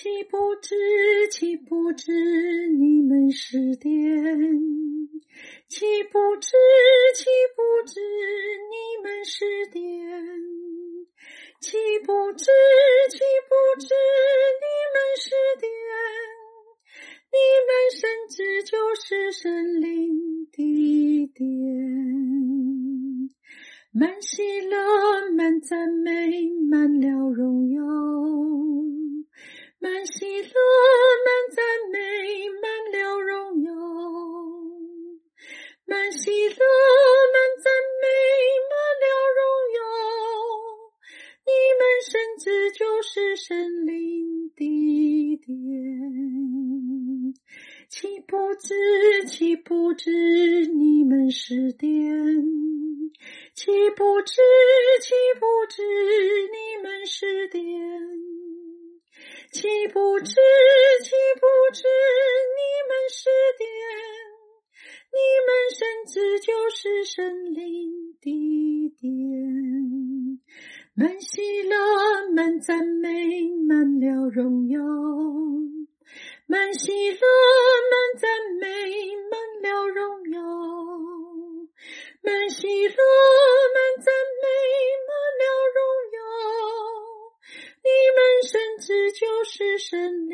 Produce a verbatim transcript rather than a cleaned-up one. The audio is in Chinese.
岂不知，岂不知你们是殿，岂不知，岂不知你们是殿，岂不知，岂不知你们是殿，你们甚至就是神灵的殿。满喜乐，满赞美，满了荣耀，满喜乐，满赞美，满了荣耀，满喜乐，满赞美，满了荣耀，你们甚至就是神灵的殿。岂不知，岂不知你们是殿，岂不知，岂不知你们是殿，岂不知，岂不知你们是殿，你们甚至就是神灵的殿。满喜乐，满赞美，满了荣耀，满喜乐，满赞美，满了荣耀，满喜乐，满赞美，满了荣耀，你们甚至就是神灵